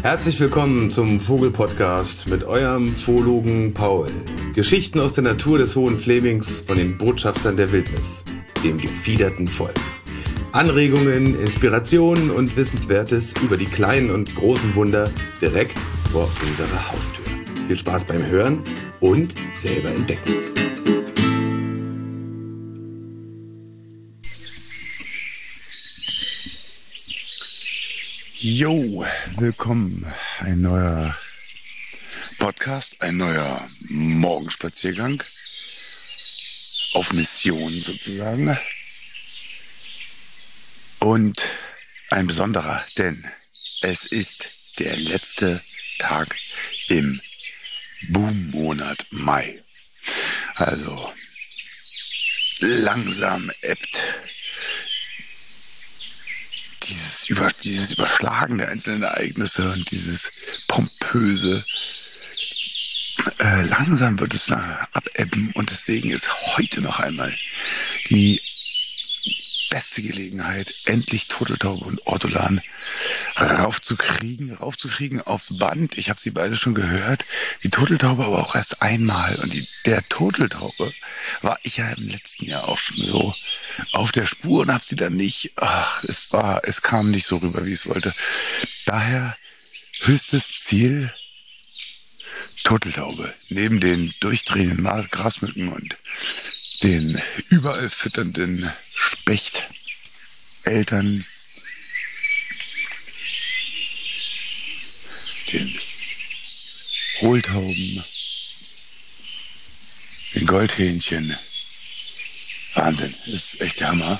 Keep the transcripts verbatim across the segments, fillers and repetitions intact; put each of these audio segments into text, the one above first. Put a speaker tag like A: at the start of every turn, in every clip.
A: Herzlich willkommen zum Vogel-Podcast mit eurem Zoologen Paul. Geschichten aus der Natur des Hohen Flemings von den Botschaftern der Wildnis, dem gefiederten Volk. Anregungen, Inspirationen und Wissenswertes über die kleinen und großen Wunder direkt vor unserer Haustür. Viel Spaß beim Hören und selber entdecken.
B: Jo, willkommen. Ein neuer Podcast, ein neuer Morgenspaziergang auf Mission sozusagen. Und ein besonderer, denn es ist der letzte Tag im Boom-Monat Mai. Also langsam ebbt dieses, Über, dieses Überschlagen der einzelnen Ereignisse und dieses pompöse, äh, langsam wird es abebben und deswegen ist heute noch einmal die beste Gelegenheit, endlich Turteltaube und Ortolan raufzukriegen, raufzukriegen aufs Band. Ich habe sie beide schon gehört, die Turteltaube aber auch erst einmal. Und die, der Turteltaube war ich ja im letzten Jahr auch schon so auf der Spur und habe sie dann nicht, ach, es war, es kam nicht so rüber, wie ich es wollte. Daher höchstes Ziel, Turteltaube. Neben den durchdrehenden Grasmücken und den überall fütternden Spechteltern, den Hohltauben, den Goldhähnchen. Wahnsinn, das ist echt der Hammer.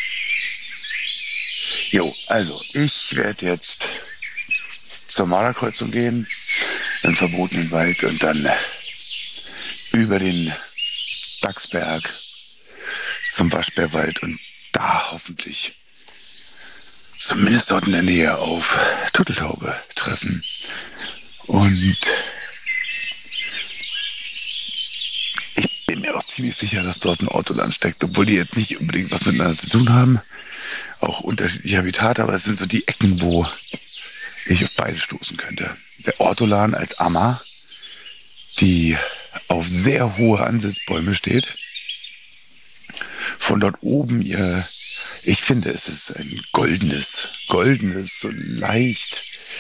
B: Jo, also ich werde jetzt zur Marderkreuzung gehen, im verbotenen Wald und dann über den Dachsberg zum Waschbärwald und da hoffentlich zumindest dort in der Nähe auf Turteltaube treffen. Und ich bin mir auch ziemlich sicher, dass dort ein Ortolan steckt, obwohl die jetzt nicht unbedingt was miteinander zu tun haben. Auch unterschiedliche Habitate, aber es sind so die Ecken, wo ich auf beide stoßen könnte. Der Ortolan als Amma, die auf sehr hohe Ansitzbäume steht. Von dort oben ihr, ich finde, es ist ein goldenes, goldenes, so leicht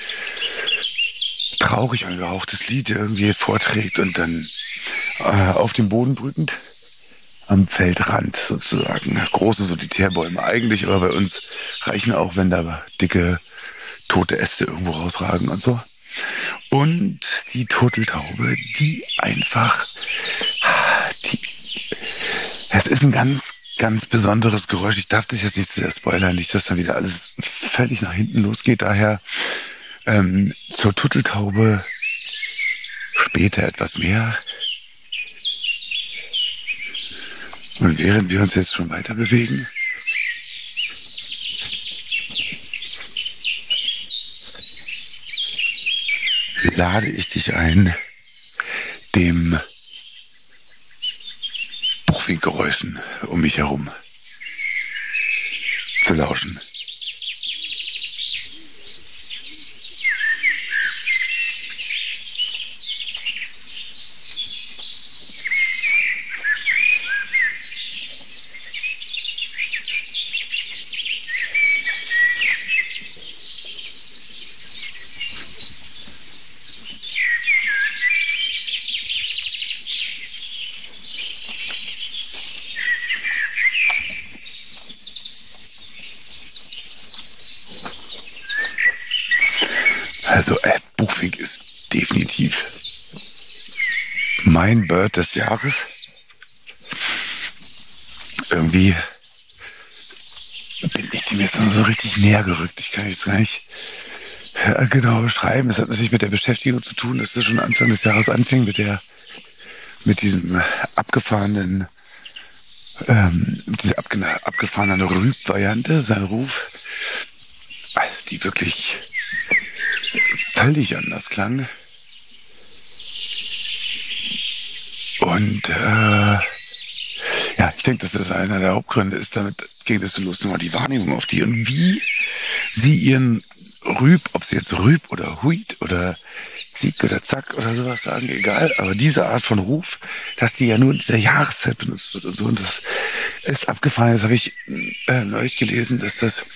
B: traurig angehauchtes Lied irgendwie vorträgt und dann äh, auf dem Boden brütend am Feldrand sozusagen. Große Solitärbäume eigentlich, aber bei uns reichen auch, wenn da dicke, tote Äste irgendwo rausragen und so. Und die Turteltaube, die einfach, die, es ist ein ganz, ganz besonderes Geräusch. Ich darf das jetzt nicht zu sehr spoilern, nicht, dass dann wieder alles völlig nach hinten losgeht. Daher ähm, zur Turteltaube später etwas mehr. Und während wir uns jetzt schon weiter bewegen, lade ich dich ein, dem Buchfinkgeräuschen um mich herum zu lauschen. Also äh, Buchfink ist definitiv mein Bird des Jahres. Irgendwie bin ich dem jetzt noch so richtig näher gerückt. Ich kann jetzt gar nicht äh, genau beschreiben. Es hat natürlich mit der Beschäftigung zu tun, dass es schon Anfang des Jahres anfing mit der, mit diesem abgefahrenen, ähm, diese abge- abgefahrenen Rüb-Variante, sein Ruf, also die wirklich völlig anders klang. Und äh, ja, ich denke, dass das einer der Hauptgründe ist. Damit ging es so los, nochmal die Wahrnehmung auf die und wie sie ihren Rüb, ob sie jetzt Rüb oder Huit oder Zieg oder Zack oder sowas sagen, egal, aber diese Art von Ruf, dass die ja nur in dieser Jahreszeit benutzt wird und so, und das ist abgefahren. Das habe ich äh, neulich gelesen, dass das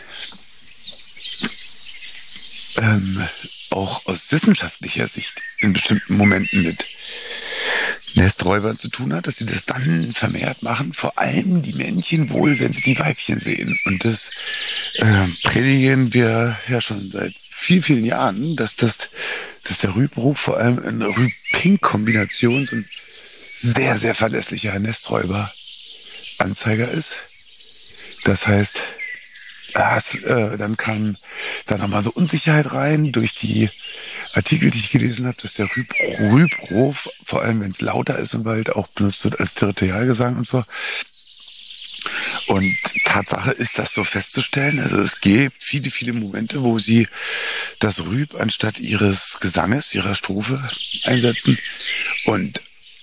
B: ähm, auch aus wissenschaftlicher Sicht in bestimmten Momenten mit Nesträubern zu tun hat, dass sie das dann vermehrt machen, vor allem die Männchen wohl, wenn sie die Weibchen sehen. Und das äh, predigen wir ja schon seit vielen, vielen Jahren, dass das, dass der Rübruf vor allem in Rüb-Pink-Kombination so ein sehr, sehr verlässlicher Nesträuber-Anzeiger ist. Das heißt, das, äh, dann kam da nochmal so Unsicherheit rein durch die Artikel, die ich gelesen habe, dass der Rüb Rübruf, vor allem wenn es lauter ist im Wald, auch benutzt wird als Territorialgesang und so. Und Tatsache ist das so festzustellen. Also es gibt viele, viele Momente, wo sie das Rüb anstatt ihres Gesanges, ihrer Strophe einsetzen. Und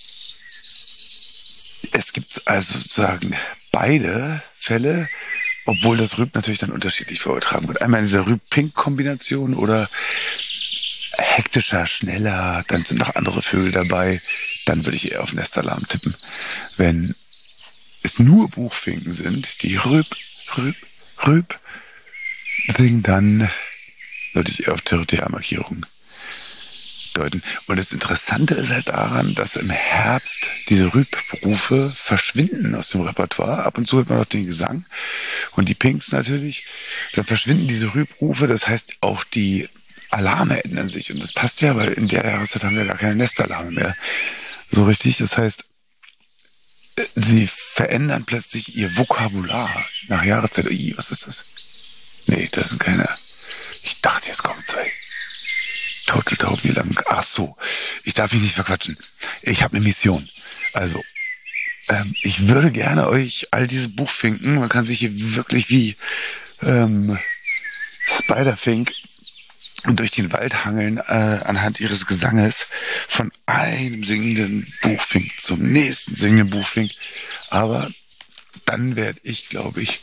B: es gibt also sozusagen beide Fälle, obwohl das Rüb natürlich dann unterschiedlich vorgetragen wird. Einmal in dieser Rüb-Pink-Kombination oder hektischer, schneller, dann sind noch andere Vögel dabei. Dann würde ich eher auf Nestalarm tippen. Wenn es nur Buchfinken sind, die Rüb, Rüb, Rüb singen, dann würde ich eher auf Territorialmarkierung deuten. Und das Interessante ist halt daran, dass im Herbst diese Rübrufe verschwinden aus dem Repertoire. Ab und zu hört man noch den Gesang und die Pinks natürlich. Dann verschwinden diese Rübrufe, das heißt auch die Alarme ändern sich. Und das passt ja, weil in der Jahreszeit haben wir gar keine Nestalarme mehr. So richtig, das heißt, sie verändern plötzlich ihr Vokabular nach Jahreszeit. Ui, was ist das? Nee, das sind keine. Ich dachte, jetzt kommen zwei. Turteltauben hier lang. Ach so, ich darf mich nicht verquatschen. Ich habe eine Mission. Also, ähm, ich würde gerne euch all diese Buchfinken, man kann sich hier wirklich wie ähm, Spiderfink durch den Wald hangeln, äh, anhand ihres Gesanges von einem singenden Buchfink zum nächsten singenden Buchfink. Aber dann werde ich, glaube ich,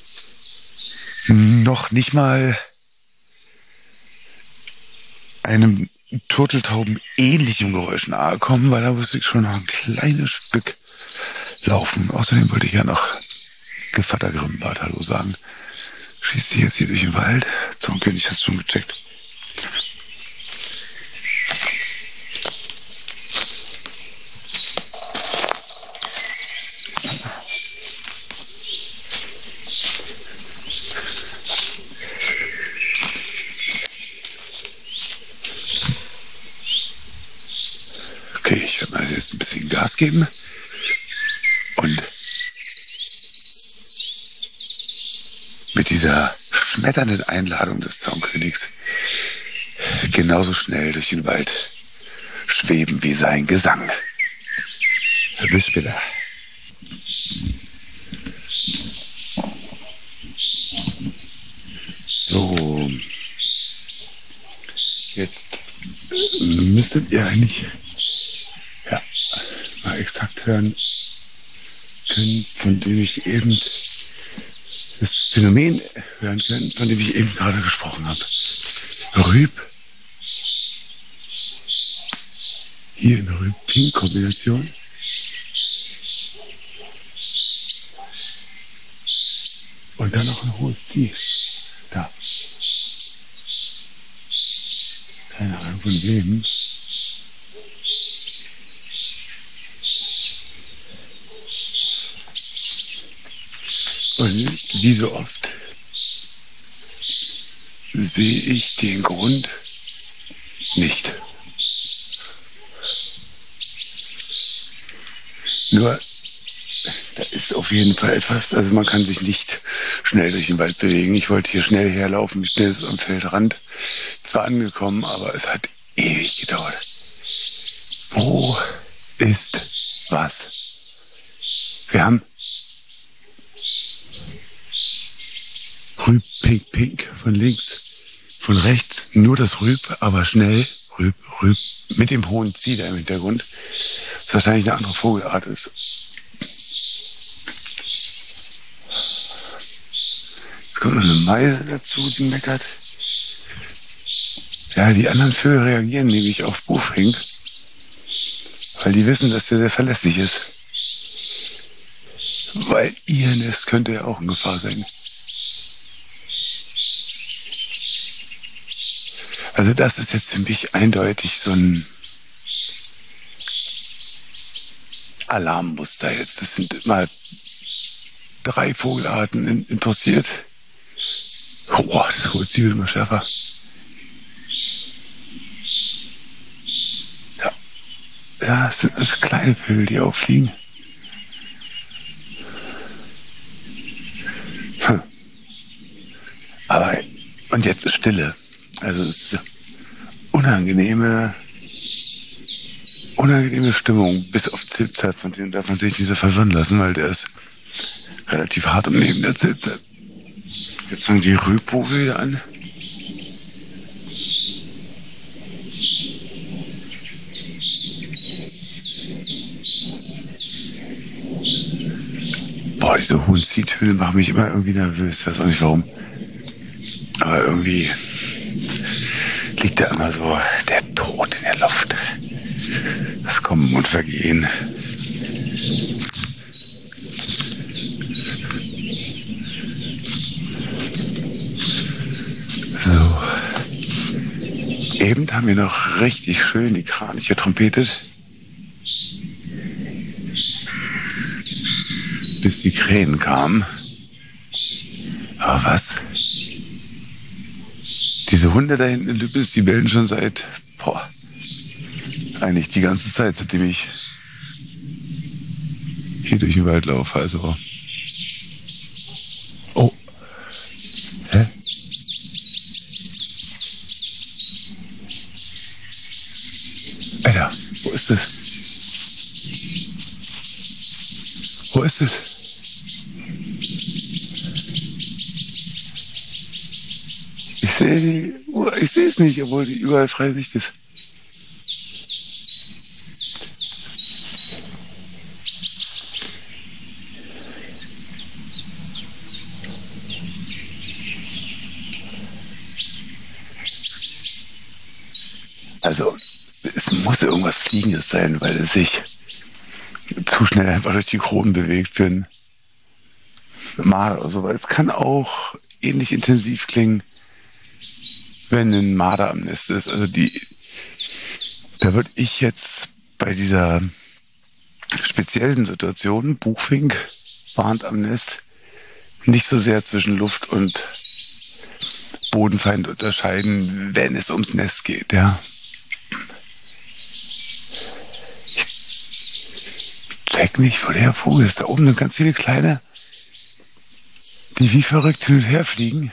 B: noch nicht mal einem Turteltauben ähnlichem Geräusch nahe kommen, weil da musste ich schon noch ein kleines Stück laufen. Außerdem wollte ich ja noch Gevatter Grimmbart Hallo sagen. Schießt sie jetzt hier durch den Wald. Zaunkönig hat es schon gecheckt. Okay, ich werde mal jetzt ein bisschen Gas geben und mit dieser schmetternden Einladung des Zaunkönigs genauso schnell durch den Wald schweben wie sein Gesang. Bis später. So, jetzt müsstet ihr eigentlich ja, mal exakt hören können, von dem ich eben das Phänomen hören können, von dem ich eben gerade gesprochen habe. Rüb, hier in der Rüb-Pink-Kombination. Und dann noch ein hohes Tief. Da. Keine Ahnung von wem. Und wie so oft sehe ich den Grund nicht. Nur, da ist auf jeden Fall etwas, also man kann sich nicht schnell durch den Wald bewegen. Ich wollte hier schnell herlaufen, ich bin jetzt am Feldrand zwar angekommen, aber es hat ewig gedauert. Wo ist was? Wir haben Rüb, Pink, Pink von links, von rechts, nur das Rüb, aber schnell, Rüb, Rüb, mit dem hohen Zieder im Hintergrund, was wahrscheinlich eine andere Vogelart ist. Jetzt kommt noch eine Meise dazu, die meckert. Ja, die anderen Vögel reagieren nämlich auf Buchfink, weil die wissen, dass der sehr verlässlich ist. Weil ihr Nest könnte ja auch in Gefahr sein. Also das ist jetzt für mich eindeutig so ein Alarmmuster jetzt. Es sind immer drei Vogelarten interessiert. Oh, das holt sie immer schärfer. Ja, ja, es sind also kleine Vögel, die auffliegen. Hm. Aber, und jetzt ist Stille. Also es ist unangenehme, unangenehme Stimmung, bis auf Zilpzeit, von dem darf man sich nicht so verwirren lassen, weil der ist relativ hart und neben der Zilpzeit. Jetzt fangen die Rübvogel wieder an. Boah, diese hohen Ziehtöne machen mich immer irgendwie nervös, ich weiß auch nicht warum. Aber irgendwie liegt da immer so der Tod in der Luft. Das Kommen und Vergehen. So. Eben haben wir noch richtig schön die Kraniche trompetet. Bis die Krähen kamen. Aber was? Diese Hunde da hinten in Lübbis, die bellen schon seit, boah, eigentlich die ganze Zeit, seitdem ich hier durch den Wald laufe. Also, oh, hä? Alter, wo ist das? Wo ist es? Ich sehe die Uhr, ich sehe es nicht, obwohl die überall freie Sicht ist. Also, es muss irgendwas Fliegendes sein, weil es sich zu schnell einfach durch die Kronen bewegt für ein Marder oder so. Weil es kann auch ähnlich intensiv klingen, wenn ein Marder am Nest ist. Also die, da würde ich jetzt bei dieser speziellen Situation, Buchfink warnt am Nest, nicht so sehr zwischen Luft und Bodenfeind unterscheiden, wenn es ums Nest geht, ja. Ich check nicht, wo der Vogel ist. Da oben sind ganz viele kleine, die wie verrückt hin und her fliegen.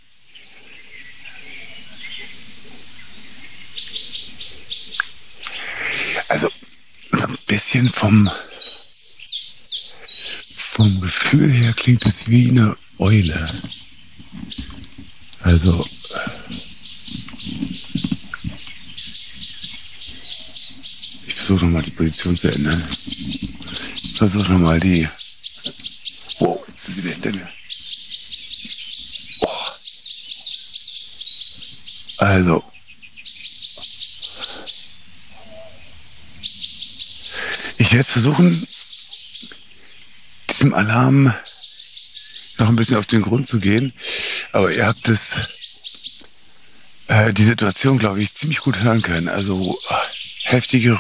B: Also, so ein bisschen vom, vom Gefühl her klingt es wie eine Eule. Also, ich versuche nochmal die Position zu ändern. Ich versuche nochmal die... Wow, jetzt ist sie wieder hinter mir. Oh. Also... Ich werde versuchen, diesem Alarm noch ein bisschen auf den Grund zu gehen. Aber ihr habt das, äh, die Situation, glaube ich, ziemlich gut hören können. Also äh, heftige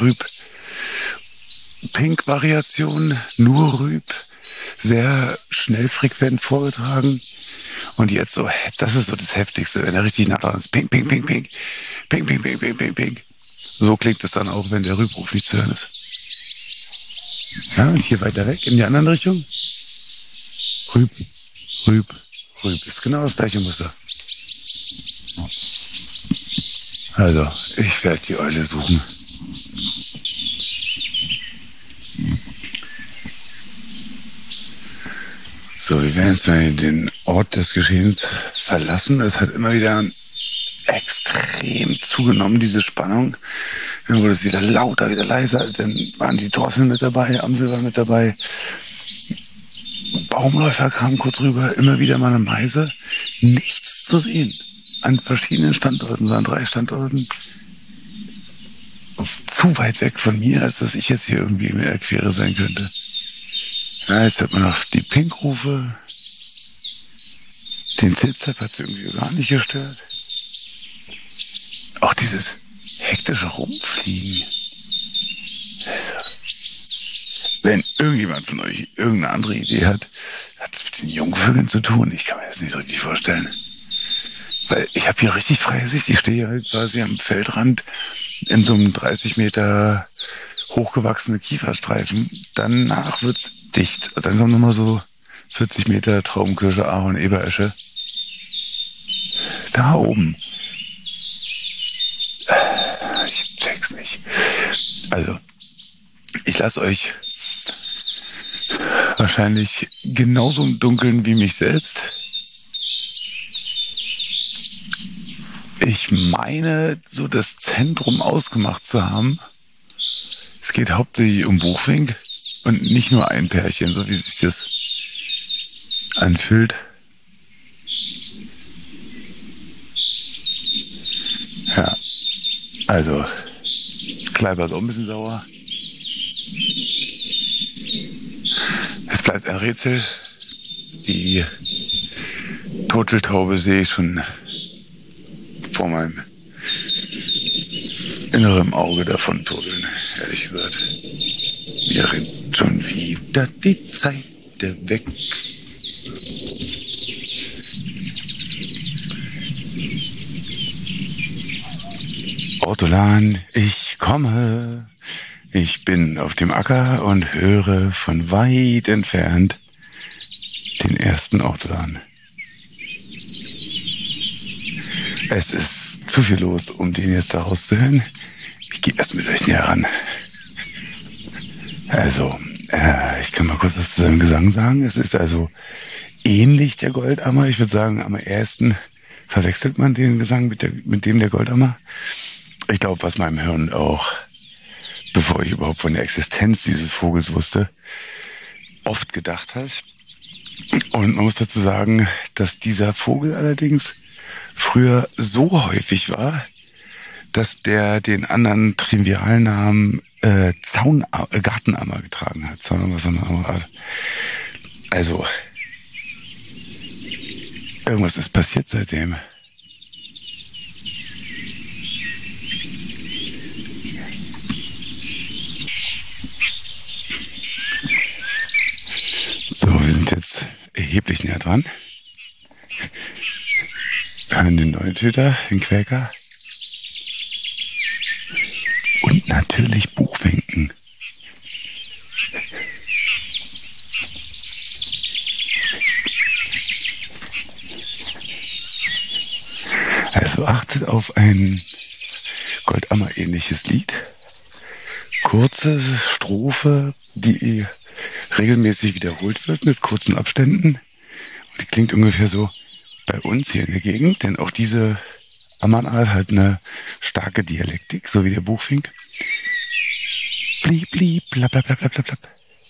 B: Rüb-Pink-Variation, nur Rüb, sehr schnell frequent vorgetragen. Und jetzt so, das ist so das Heftigste, wenn er richtig nah dran ist. Pink, pink, pink, pink, pink, pink, pink, pink, pink, pink. So klingt es dann auch, wenn der Rübruf nicht zu hören ist. Ja, und hier weiter weg, in die andere Richtung. Rüb, Rüb, Rüb. Ist genau das gleiche Muster. Also, ich werde die Eule suchen. So, wir werden jetzt mal den Ort des Geschehens verlassen. Es hat immer wieder extrem zugenommen, diese Spannung. Dann wurde es wieder lauter, wieder leiser. Dann waren die Drosseln mit dabei, Amsel war mit dabei. Baumläufer kamen kurz rüber, immer wieder mal eine Meise. Nichts zu sehen. an verschiedenen Standorten, so an drei Standorten, zu weit weg von mir, als dass ich jetzt hier irgendwie in der Quere sein könnte. Ja, jetzt hat man noch die Pinkrufe. Den Zip-Zap hat es irgendwie gar nicht gestört. Auch dieses hektische Rumfliegen. Also, wenn irgendjemand von euch irgendeine andere Idee hat, hat es mit den Jungvögeln zu tun. Ich kann mir das nicht so richtig vorstellen. Weil ich habe hier richtig freie Sicht. Ich stehe halt quasi am Feldrand in so einem dreißig Meter hochgewachsene Kieferstreifen. Danach wird's dicht. Dann kommen nochmal so vierzig Meter Traubenkirsche, Ahorn, Eberesche. Da oben. Ich check's nicht. Also, ich lasse euch wahrscheinlich genauso im Dunkeln wie mich selbst. Ich meine, so das Zentrum ausgemacht zu haben. Es geht hauptsächlich um Buchfink und nicht nur ein Pärchen, so wie sich das anfühlt. Ja, also, Kleiber ist auch ein bisschen sauer. Es bleibt ein Rätsel. Die Turteltaube sehe ich schon vor meinem inneren Auge davon turteln, ehrlich gesagt. Mir rennt schon wieder die Zeit weg. Ortolan, ich komme. Ich bin auf dem Acker und höre von weit entfernt den ersten Ortolan. Es ist zu viel los, um den jetzt da rauszuhören. Ich gehe erst mit euch näher ran. Also, äh, ich kann mal kurz was zu seinem Gesang sagen. Es ist also ähnlich der Goldammer. Ich würde sagen, am ersten verwechselt man den Gesang mit, der, mit dem der Goldammer. Ich glaube, was meinem Hirn auch, bevor ich überhaupt von der Existenz dieses Vogels wusste, oft gedacht hat. Und man muss dazu sagen, dass dieser Vogel allerdings früher so häufig war, dass der den anderen Trivialnamen äh, Zaun äh, Gartenammer getragen hat. Zaunammer, so eine andere Art. Also, irgendwas ist passiert seitdem. So, wir sind jetzt erheblich näher dran. Wir haben den Neutöter, den Quäker. Und natürlich Buchfinken. Also achtet auf ein Goldammer-ähnliches Lied. Kurze Strophe, die regelmäßig wiederholt wird mit kurzen Abständen. Und die klingt ungefähr so bei uns hier in der Gegend, denn auch diese Ammerart hat eine starke Dialektik, so wie der Buchfink. Blieb, blieb, blab, blab, blab, blab, blab.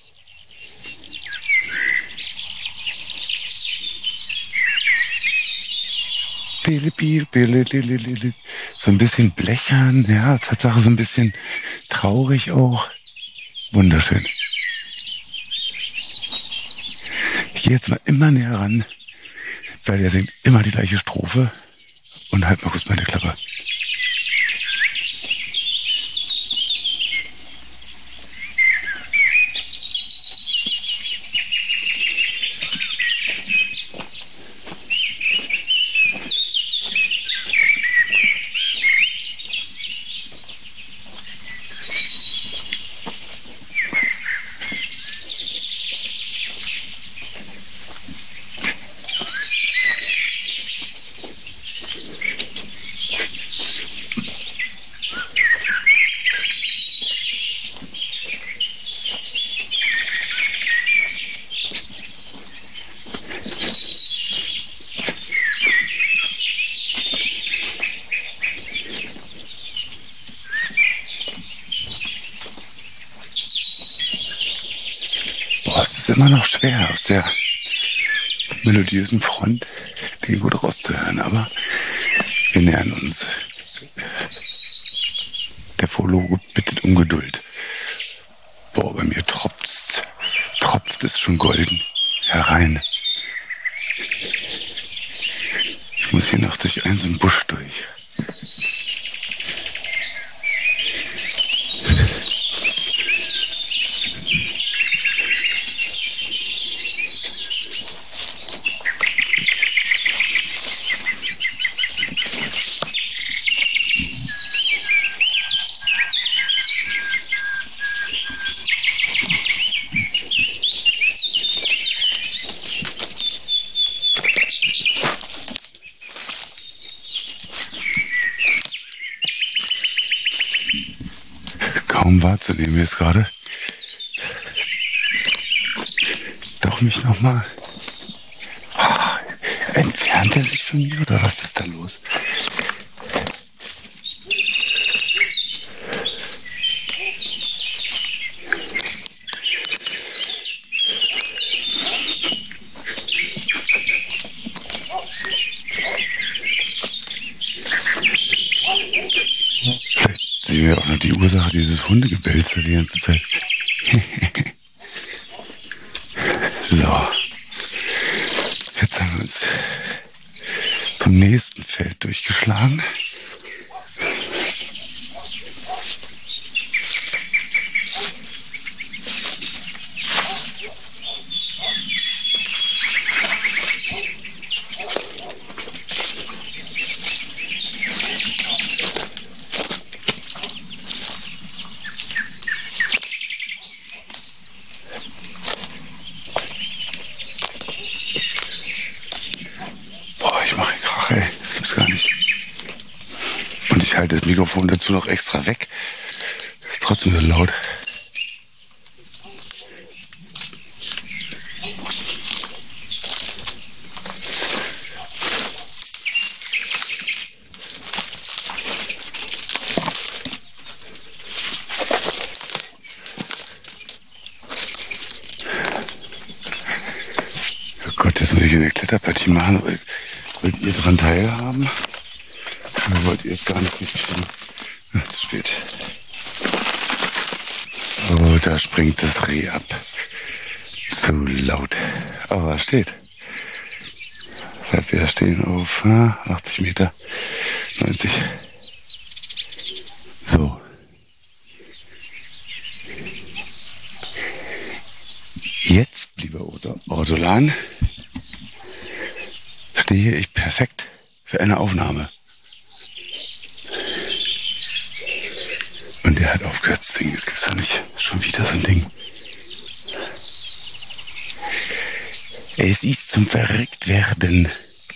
B: So ein bisschen blechern, ja, Tatsache so ein bisschen traurig auch. Wunderschön. Ich gehe jetzt mal immer näher ran, weil er singt immer die gleiche Strophe. Und halt mal kurz meine Klappe. Boah, es ist immer noch schwer, aus der melodiösen Front den gut rauszuhören, aber Wir nähern uns. Der Phologe bittet um Geduld. Boah, bei mir tropft's, tropft es schon golden herein. Ich muss hier noch durch einen so einen Busch durch. Kaum wahrzunehmen jetzt gerade. Doch mich nochmal. Oh, entfernt er sich von mir oder was ist da los? Sehen wir auch noch die Ursache dieses Hundegebellse die ganze Zeit. So. Jetzt haben wir uns zum nächsten Feld durchgeschlagen. Ich mache Krach, ey. Das gibt's gar nicht. Und ich halte das Mikrofon dazu noch extra weg. Trotzdem so laut. Oh Gott, jetzt muss ich eine Kletterpartie machen. Wollt ihr daran teilhaben? Oder wollt ihr es gar nicht mitbestimmen? Ach, es ist spät. Oh, da springt das Reh ab. So laut. Aber steht. Bleibt wieder stehen auf ah, achtzig Meter. neunzig. So. Jetzt, lieber Ortolan, stehe ich perfekt für eine Aufnahme. Und er hat aufgehört zu singen, das gibt's doch nicht. Schon wieder so ein Ding. Es ist zum Verrücktwerden.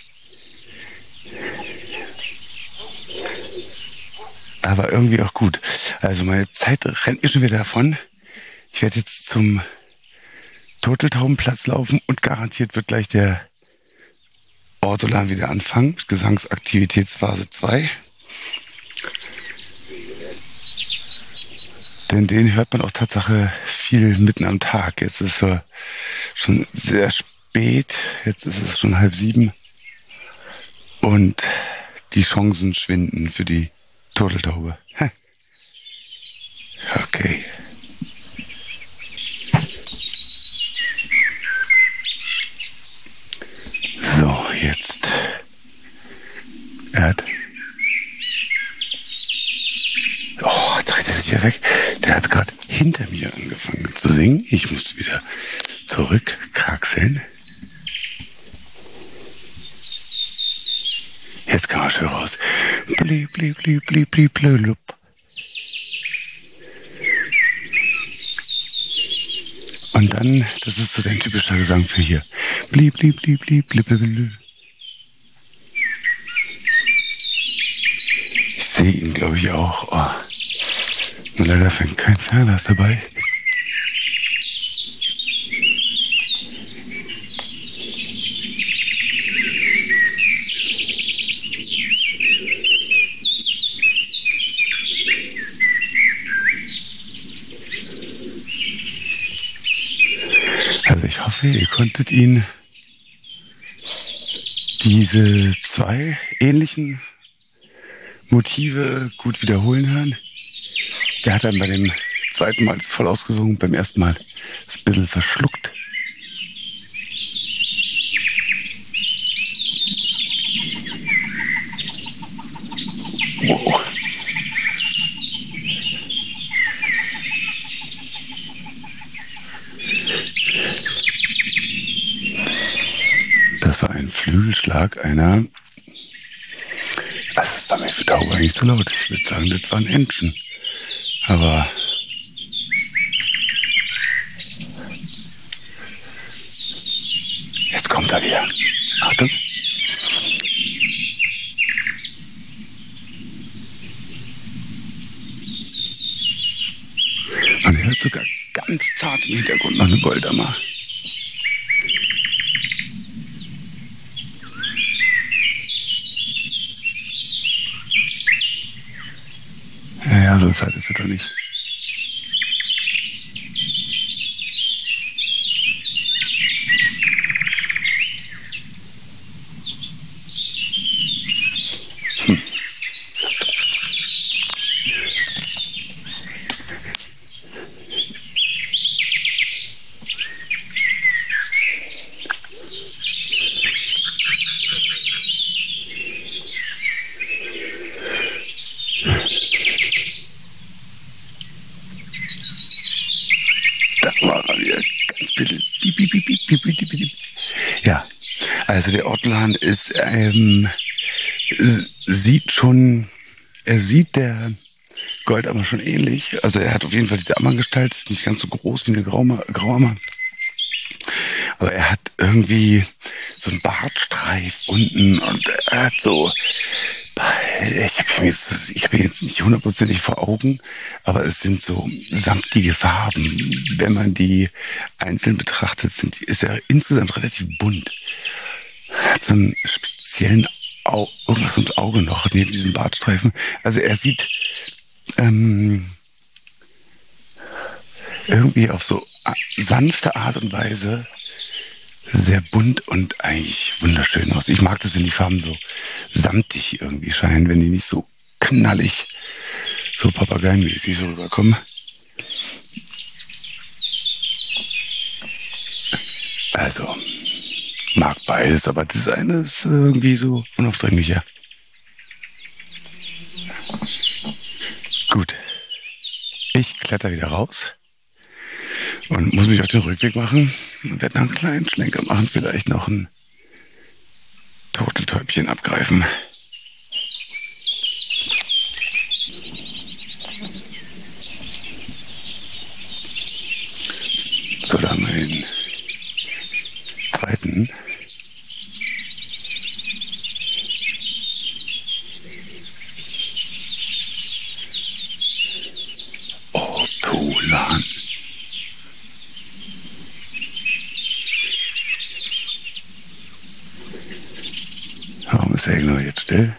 B: Aber irgendwie auch gut. Also meine Zeit rennt mir schon wieder davon. Ich werde jetzt zum Turteltaubenplatz laufen und garantiert wird gleich der Ortolan wieder anfangen. Gesangsaktivitätsphase zwei. Denn den hört man auch Tatsache viel mitten am Tag. Jetzt ist es schon sehr spät. Jetzt ist es schon halb sieben. Und die Chancen schwinden für die Turteltaube. Okay. So, jetzt. Er hat. Oh, dreht er sich ja weg. Der hat gerade hinter mir angefangen zu singen. Ich musste wieder zurückkraxeln. Jetzt kann man schön raus. Blieb, blieb, blieb, blieb, blieb, blub. Und dann, das ist so der typische Gesang für hier. Blieb, blieb, blieb, blieb, blieb, blieb, blieb. Ich sehe ihn, glaube ich, auch. Oh. Nur leider fängt kein Fernglas dabei. Also ich hoffe, ihr konntet ihn diese zwei ähnlichen Motive gut wiederholen hören. Der hat dann bei dem zweiten Mal das voll ausgesungen, beim ersten Mal ist ein bisschen verschluckt. Wow. Das war ein Flügelschlag einer. Das war mir für Taube eigentlich zu laut. Ich würde sagen, das waren Entchen. Aber jetzt kommt er wieder. Achtung. Man hört sogar ganz zart im Hintergrund noch eine Goldammer. Ja, ja, so Zeit ist es doch nicht. Hm. Da war er wieder ganz bitte. Piep, piep, piep, piep, piep, piep, piep. Ja, also der Ortland ist, ähm, sieht schon, er sieht der Goldammer schon ähnlich. Also er hat auf jeden Fall diese Ammergestalt, ist nicht ganz so groß wie eine Grauammer. Grauammer. Aber er hat irgendwie so einen Bartstreif unten und er hat so, ich habe ihn jetzt, ich habe ihn jetzt nicht hundertprozentig vor Augen, aber es sind so samtige Farben. Wenn man die einzeln betrachtet, sind, ist er insgesamt relativ bunt. Er hat so einen speziellen Au irgendwas ums Auge noch neben diesem Bartstreifen. Also er sieht ähm, irgendwie auf so sanfte Art und Weise sehr bunt und eigentlich wunderschön aus. Ich mag das, wenn die Farben so samtig irgendwie scheinen, wenn die nicht so knallig, so papageienmäßig so rüberkommen. Also, mag beides, aber das eine ist irgendwie so unaufdringlicher. Gut, ich kletter wieder raus und muss mich auf den Rückweg machen und werde noch einen kleinen Schlenker machen, vielleicht noch ein Turteltäubchen abgreifen. So, da haben wir den zweiten. Ortolan. Warum ist er genau jetzt still?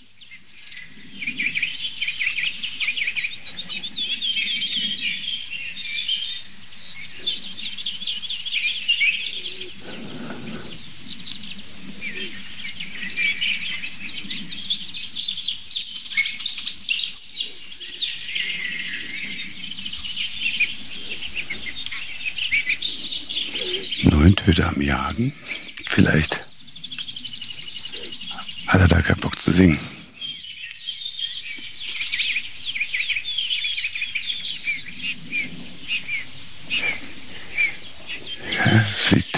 B: Neun Töter am Jagen. Vielleicht hat er da keinen Bock zu singen. Ja, fliegt.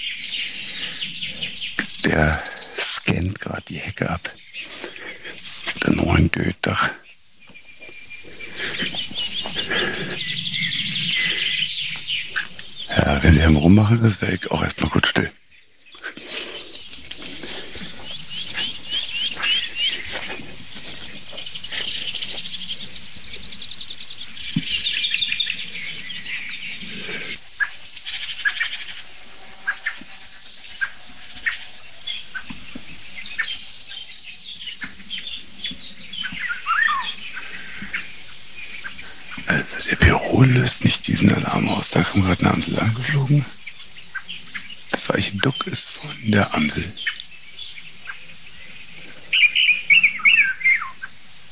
B: Der scannt gerade die Hecke ab. Der neuen Töter. Ja, wenn sie am Rummachen ist, wäre ich auch erstmal kurz still. Also der Pirol löst nicht diesen Alarm aus. Da kommt gerade eine Amsel angeflogen. Das weiche Duck ist von der Amsel.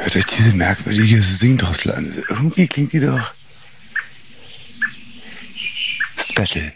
B: Hört euch diese merkwürdige Singdrossel an. Irgendwie klingt die doch special.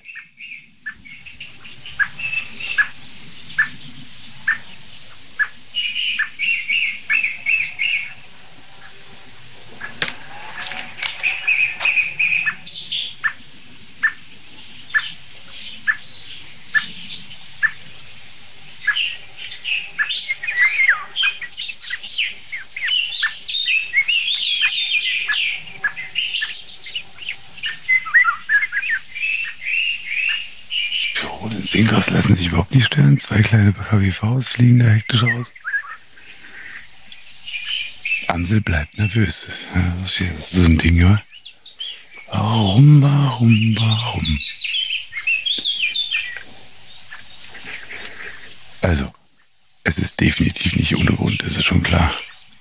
B: Singdrossel lassen sich überhaupt nicht stören. Zwei kleine K W Vs fliegen da hektisch raus. Amsel bleibt nervös. Das ist so ein Ding, ja. Warum, warum, warum? Also, es ist definitiv nicht ohne Grund, das ist schon klar.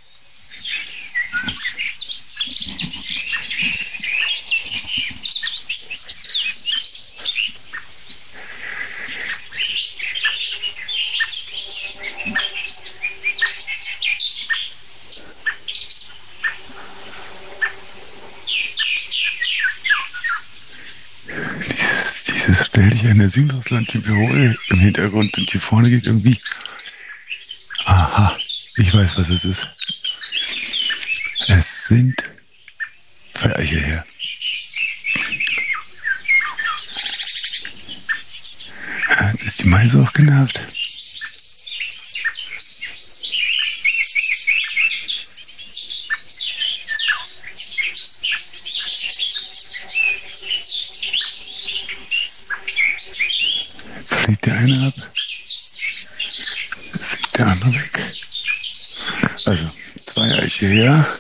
B: Stell dich an der Singdrossel Tirol im Hintergrund und hier vorne geht irgendwie. Aha, ich weiß, was es ist. Es sind zwei Eichelhäher. Jetzt ist die Meise auch genervt. Fliegt der eine ab, fliegt der andere weg. Also zwei Eichelhäher,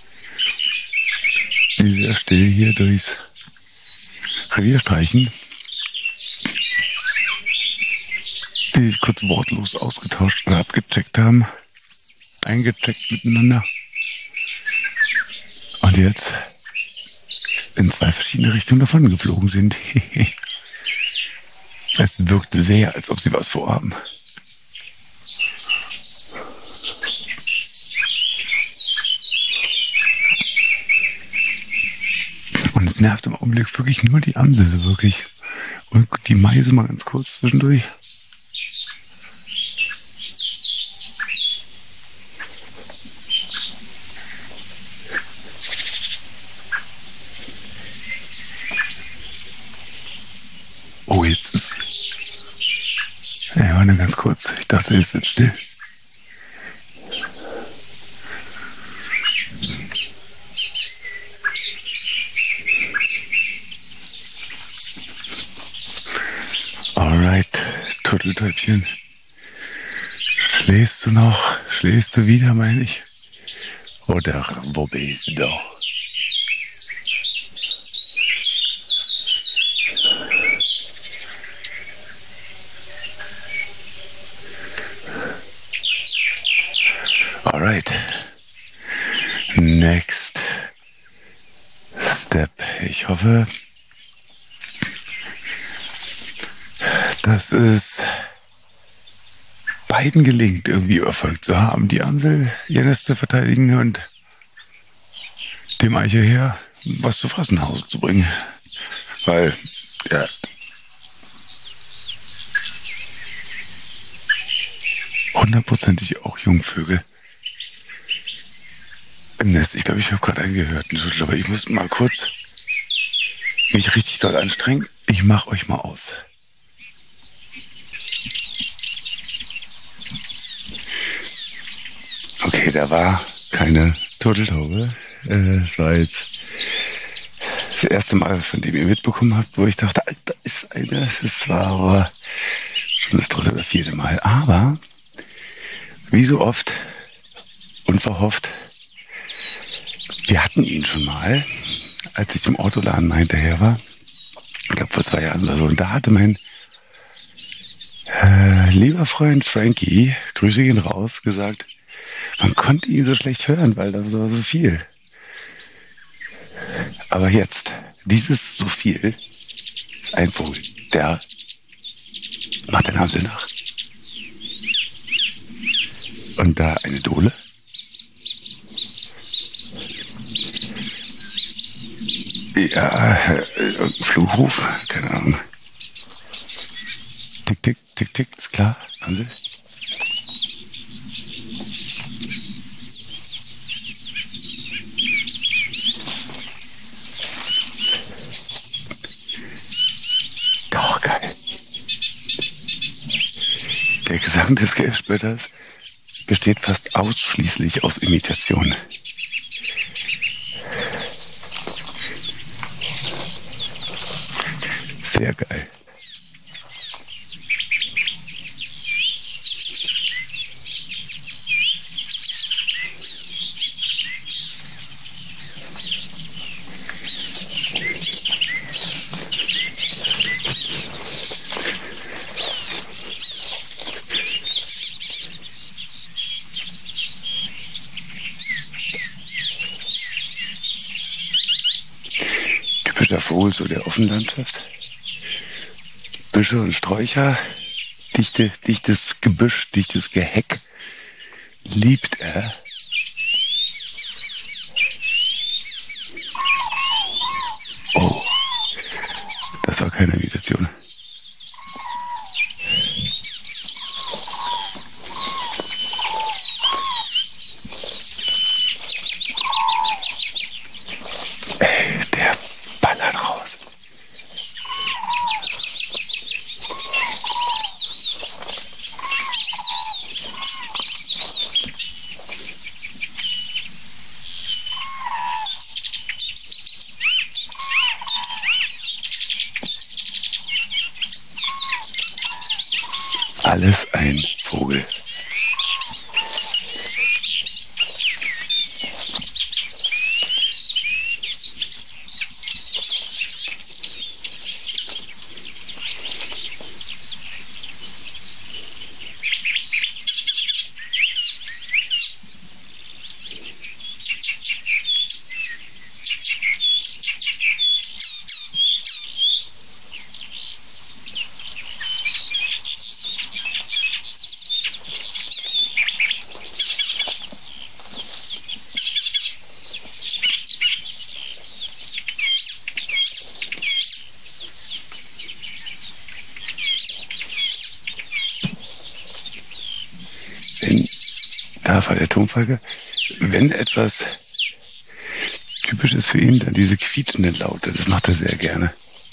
B: die sehr still hier durchs Revier streichen, die sich kurz wortlos ausgetauscht oder abgecheckt haben, eingecheckt miteinander und jetzt in zwei verschiedene Richtungen davon geflogen sind. Es wirkt sehr, als ob sie was vorhaben. Und es nervt im Augenblick wirklich nur die Amsel, so wirklich. Und die Meise mal ganz kurz zwischendurch. Oh, jetzt ist... Ja, warte ganz kurz. Ich dachte, jetzt wird still. Alright, Turteltäubchen. Schläfst du noch? Schläfst du wieder, meine ich? Oder wo bist du? Alright. Next step. Ich hoffe, dass es beiden gelingt, irgendwie Erfolg zu haben, die Amsel ihr Nest zu verteidigen und dem Eichelhäher was zu fressen nach Hause zu bringen. Weil, ja, hundertprozentig auch Jungvögel im Nest. Ich glaube, ich habe gerade einen gehört. Aber ich muss mal kurz mich richtig doll anstrengen. Ich mache euch mal aus. Okay, da war keine Turteltaube. Es war jetzt das erste Mal, von dem ihr mitbekommen habt, wo ich dachte, Alter, ist eine. Das war aber schon das dritte oder vierte Mal. Aber wie so oft, unverhofft, wir hatten ihn schon mal, als ich im Autoladen mal hinterher war. Ich glaube vor zwei Jahren oder so. Und da hatte mein äh, lieber Freund Frankie, Grüße gehen raus, gesagt, man konnte ihn so schlecht hören, weil da war so viel. Aber jetzt, dieses so viel, ist ein Vogel, der macht den Amsel nach. Und da eine Dole Ja, äh, Flugruf, keine Ahnung. Tick, tick, tick, tick, ist klar. Alle. Doch, geil. Der Gesang des Gelbspötters besteht fast ausschließlich aus Imitation. Sehr geil. Typischer Vogel so der Offenlandschaft. Büsche und Sträucher, dichte, dichtes Gebüsch, dichtes Geheck liebt er. Oh, das war keine Imitation. Ey, der ballert raus. Alles ein Vogel. Wenn, da war der Tonfall, wenn etwas typisch ist für ihn, dann diese quietschenden Laute, das macht er sehr gerne.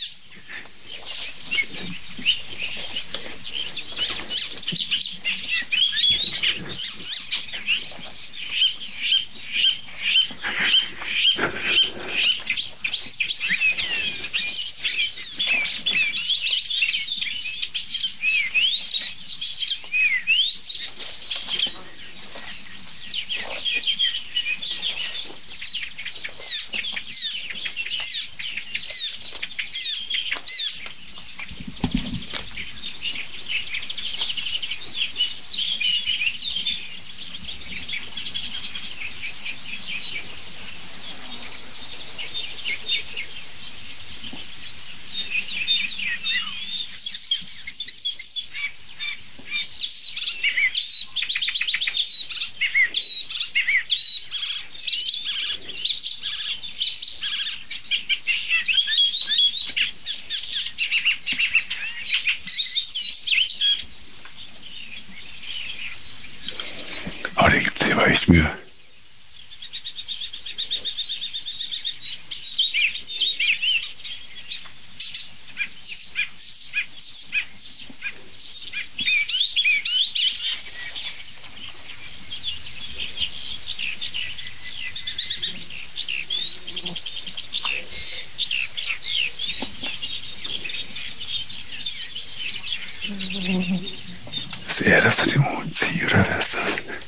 B: Oh, der gibt sich aber echt Mühe. Ist er das zu dem Hund zieht, oder wer ist das?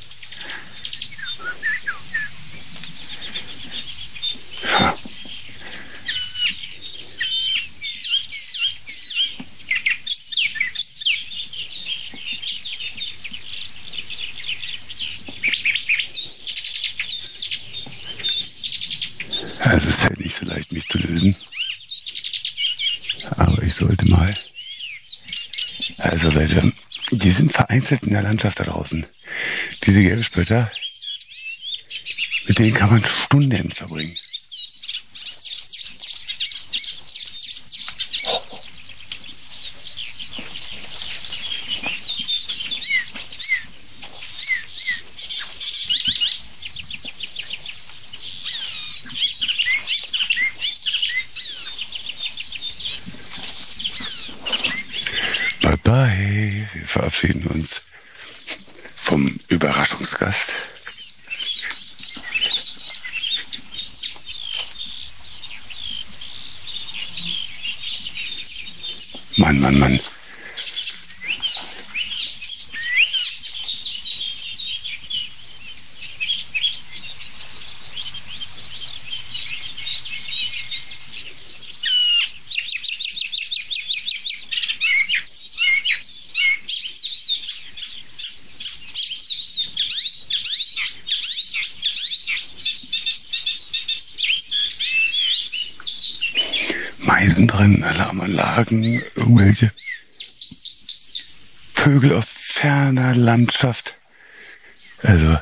B: Ja. Also es fällt nicht so leicht, mich zu lösen. Aber ich sollte mal. Also Leute, die sind vereinzelt in der Landschaft da draußen. Diese Gelbspötter, mit denen kann man Stunden verbringen. Goodbye. Wir verabschieden uns vom Überraschungsgast. Mann, Mann, Mann. Meisen drin, Alarmanlagen, irgendwelche Vögel aus ferner Landschaft. Also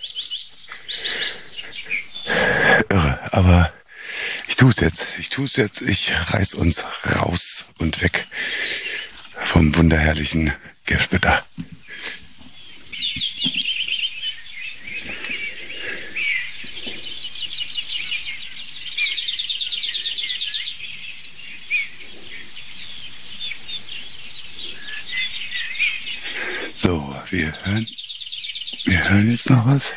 B: irre, aber ich tue es jetzt. Ich tue es jetzt. Ich reiß uns raus und weg vom wunderherrlichen Gerspötter. So, wir hören, wir hören jetzt noch was.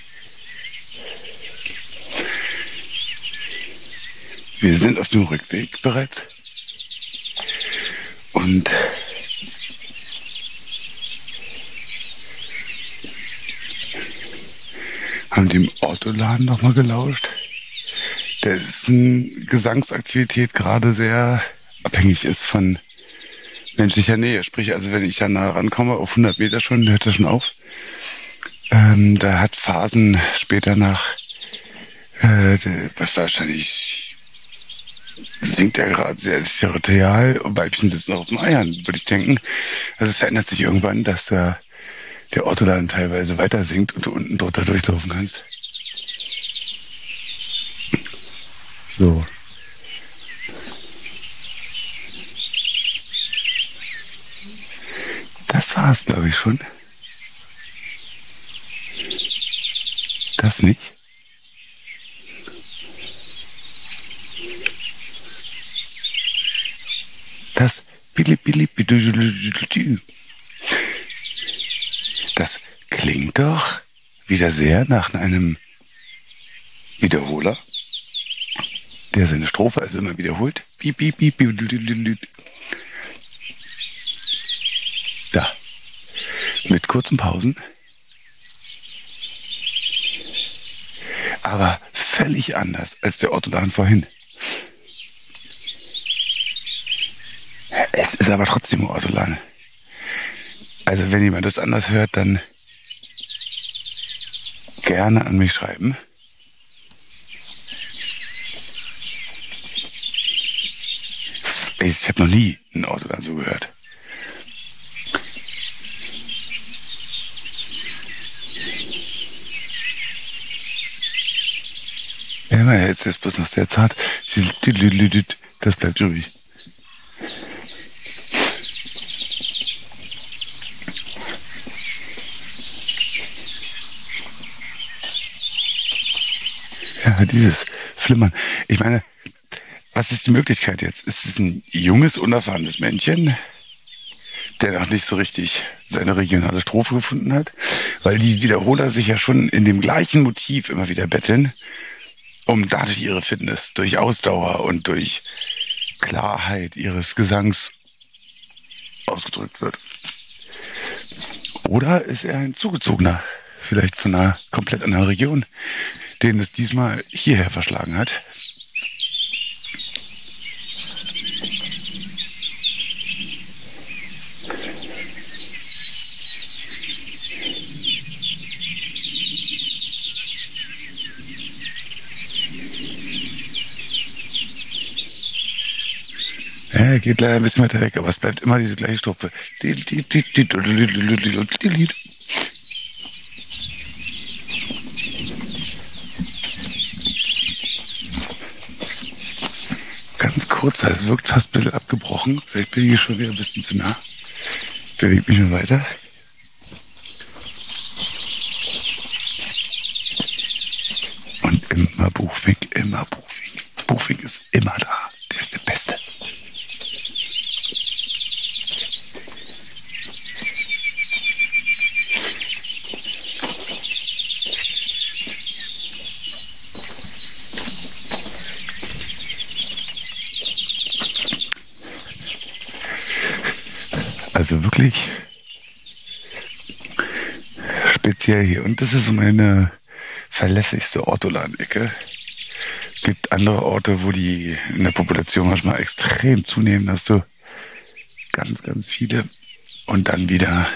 B: Wir sind auf dem Rückweg bereits und haben dem Autoladen nochmal gelauscht. Der ist eine Gesangsaktivität gerade sehr abhängig ist von menschlicher Nähe. Sprich, also wenn ich da nah rankomme, auf hundert Meter schon, hört er schon auf. Ähm, da hat Phasen später nach, äh, was wahrscheinlich singt er gerade sehr territorial und Weibchen sitzen auf dem Eiern, würde ich denken. Also es verändert sich irgendwann, dass da der Otto dann teilweise weiter singt und du unten drunter durchlaufen kannst. So. Das war's, glaube ich, schon. Das nicht. Das Das klingt doch wieder sehr nach einem Wiederholer, der seine Strophe also immer wiederholt. Da. Mit kurzen Pausen. Aber völlig anders als der Autoladen vorhin. Es ist aber trotzdem ein Autoladen. Also wenn jemand das anders hört, dann gerne an mich schreiben. Ich habe noch nie ein Autoladen so gehört. Ja, jetzt ist bloß noch sehr zart. Das bleibt ruhig. Ja, dieses Flimmern. Ich meine, was ist die Möglichkeit jetzt? Ist es ein junges, unerfahrenes Männchen, der noch nicht so richtig seine regionale Strophe gefunden hat? Weil die Wiederholer sich ja schon in dem gleichen Motiv immer wieder betteln, um dadurch ihre Fitness durch Ausdauer und durch Klarheit ihres Gesangs ausgedrückt wird. Oder ist er ein Zugezogener, vielleicht von einer komplett anderen Region, den es diesmal hierher verschlagen hat? Ja, geht leider ein bisschen weiter weg, aber es bleibt immer diese gleiche Strophe. Ganz kurz, es wirkt fast ein bisschen abgebrochen. Vielleicht bin ich schon wieder ein bisschen zu nah. Bewege mich mal weiter. Und immer Buchfink, immer Buchfink. Buchfink ist immer da. Der ist der Beste. Also wirklich speziell hier. Und das ist meine verlässlichste Ortolan-Ecke. Es gibt andere Orte, wo die in der Population manchmal extrem zunehmen. Hast du ganz, ganz viele. Und dann wieder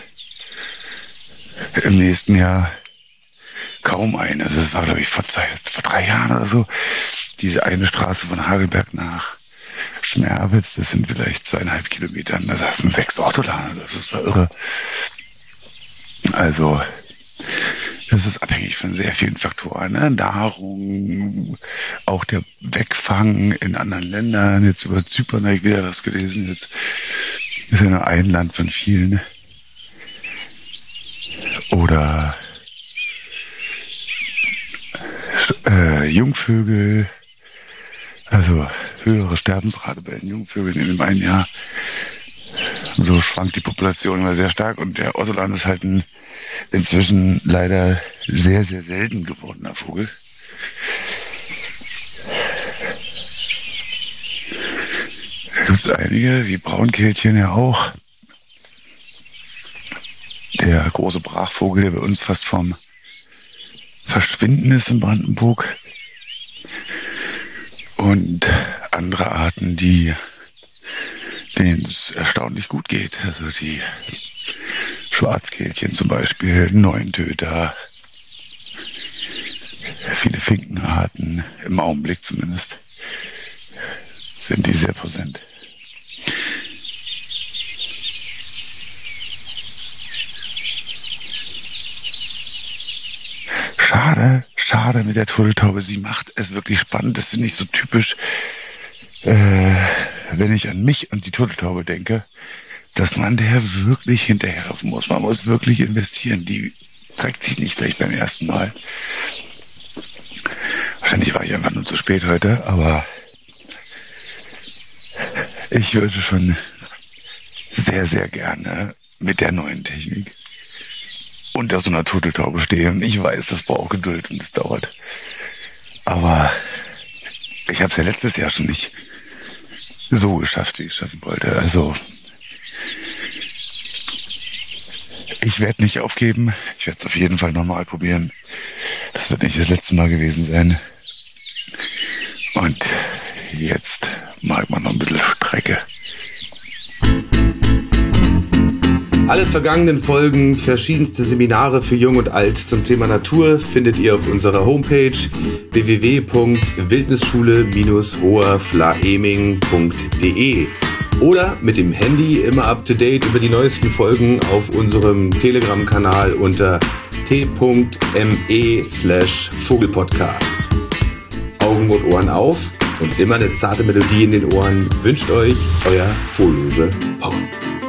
B: im nächsten Jahr kaum eine. Also das war, glaube ich, vor, zwei, vor drei Jahren oder so. Diese eine Straße von Hagelberg nach Schmerwitz, das sind vielleicht zweieinhalb Kilometer. Da saßen sechs Ortolane. Das ist doch irre. Also, das ist abhängig von sehr vielen Faktoren. Ne? Nahrung, auch der Wegfang in anderen Ländern. Jetzt über Zypern habe ich wieder was gelesen. Jetzt ist ja nur ein Land von vielen. Oder äh, Jungvögel, also höhere Sterbensrate bei den Jungvögeln in dem einen Jahr. So schwankt die Population immer sehr stark und der Ortolan ist halt ein inzwischen leider sehr, sehr selten gewordener Vogel. Da gibt es einige, wie Braunkehlchen ja auch. Der große Brachvogel, der bei uns fast vom Verschwinden ist in Brandenburg. Und andere Arten, die denen es erstaunlich gut geht. Also die Schwarzkehlchen zum Beispiel, Neuntöter, viele Finkenarten, im Augenblick zumindest, sind die sehr präsent. Schade, schade mit der Turteltaube. Sie macht es wirklich spannend. Das ist nicht so typisch, äh, wenn ich an mich und die Turteltaube denke, dass man der wirklich hinterherlaufen muss. Man muss wirklich investieren. Die zeigt sich nicht gleich beim ersten Mal. Wahrscheinlich war ich einfach nur zu spät heute, aber ich würde schon sehr, sehr gerne mit der neuen Technik unter so einer Turteltaube stehen. Ich weiß, das braucht Geduld und es dauert. Aber ich habe es ja letztes Jahr schon nicht so geschafft, wie ich es schaffen wollte. Also ich werde nicht aufgeben. Ich werde es auf jeden Fall nochmal probieren. Das wird nicht das letzte Mal gewesen sein. Und jetzt mag man noch ein bisschen Strecke.
A: Alle vergangenen Folgen, verschiedenste Seminare für Jung und Alt zum Thema Natur findet ihr auf unserer Homepage w w w punkt wildnisschule Bindestrich hoherflaeming punkt de oder mit dem Handy immer up to date über die neuesten Folgen auf unserem Telegram-Kanal unter t punkt m e slash vogelpodcast. Augen und Ohren auf und immer eine zarte Melodie in den Ohren wünscht euch euer Fohllöwe Paul.